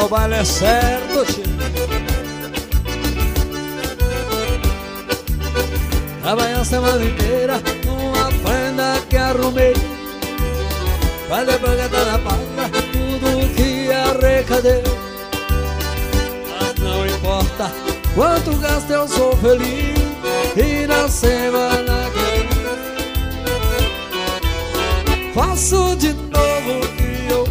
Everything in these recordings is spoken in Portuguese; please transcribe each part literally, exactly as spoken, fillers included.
o baile é certo, tio. Trabalhei a semana inteira numa prenda que arrumei, pra depois gastar na paga tudo que arrecadei. Mas não importa quanto gasto, eu sou feliz. E na semana que vem faço de novo o que eu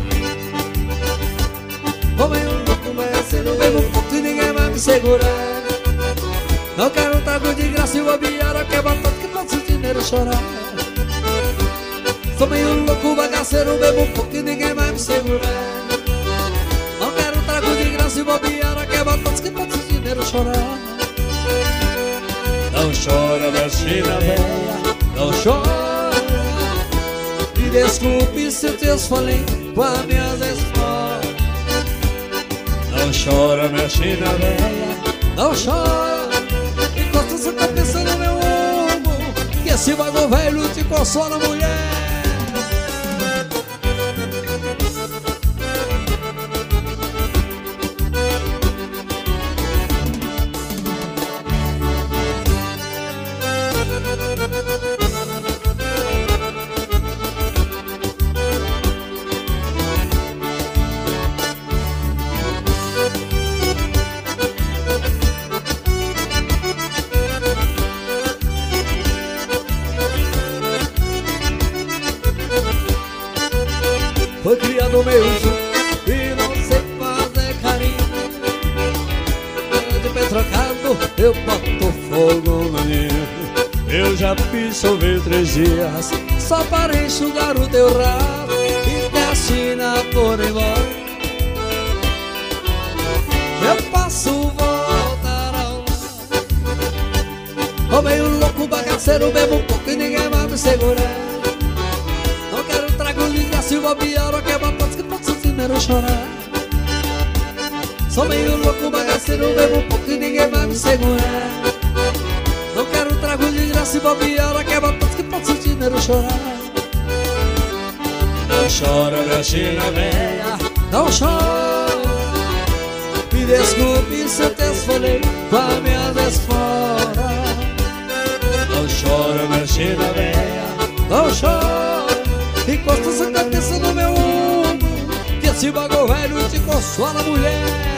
vou meio louco, mas eu não bebo pouco e ninguém vai me segurar. Não quero um trago de graça e o bobear que é batata que faço o dinheiro chorar. Sou meio louco, bagaceiro, bebo pouco e ninguém vai me segurar. Não quero um trago de graça e bobear que é batata que faço o dinheiro chorar. Não chora, minha china velha, não chora. Me desculpe se eu te esfolei com as minhas esmolas. Não chora, minha china velha, não chora. Encosta sua cabeça no meu ombro, que esse vago velho te consola, mulher. Foi criado meio junto e não sei fazer carinho. De pé trocado eu boto fogo no ninho. Eu já fiz chover três dias só para enxugar o teu rabo e te assina por embora. Eu posso voltar ao lar. Ô meio louco, bagaceiro, bebo um pouco e ninguém vai me segurar. Não quero trago de graça e bobear que é batata que faço o dinheiro chorar. Sou meio louco, bagaceiro, bebo um pouco e ninguém vai me segurar. Não quero trago de graça e bobear que é batata que faço o dinheiro chorar. Não chora, minha china velha, não chora. Me desculpe se eu te esfolei com as minhas esforas. Não chora, minha china velha, não chora. Encosta essa cabeça no meu ombro, que esse bago velho te consola, mulher.